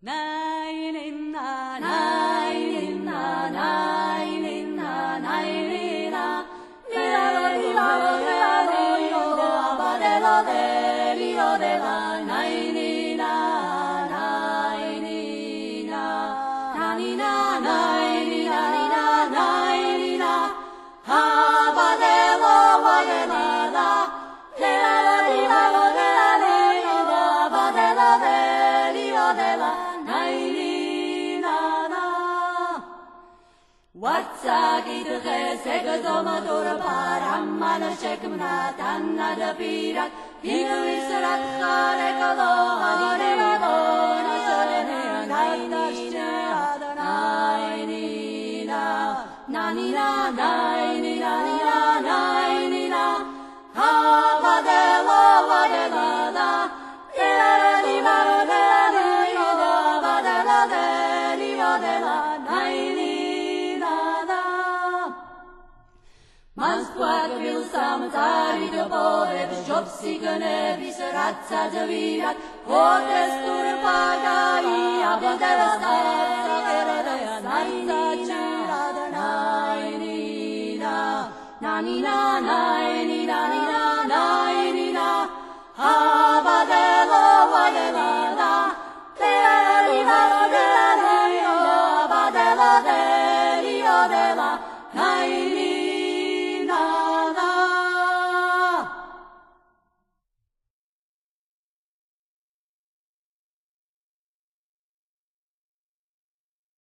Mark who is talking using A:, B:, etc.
A: واتساقي تخسك زوما دور بارم على شكمنا تانا دبيرك هينو يسرق خارق الله هنينا دون سلنا ناينينا ناينينا نانينا ناينينا ناينينا هابادلو بادلو تيراني بادلو بادلو ديري بادلو Manskvat vil samtari do borev, žopsigane visratca zavirat, hodestur pagai, abodela stara gerada, snajta čirada, najnina, nanina, najnina, najnina, abadelo, vadela, teari, vadela, abadela, deri, odela, najnina,